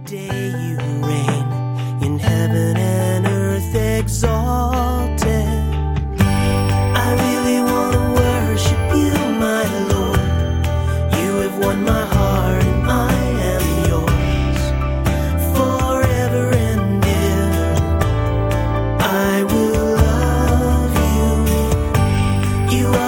day you reign in heaven and earth exalted. I really want to worship you, my Lord. You have won my heart and I am yours forever and ever. I will love you. You are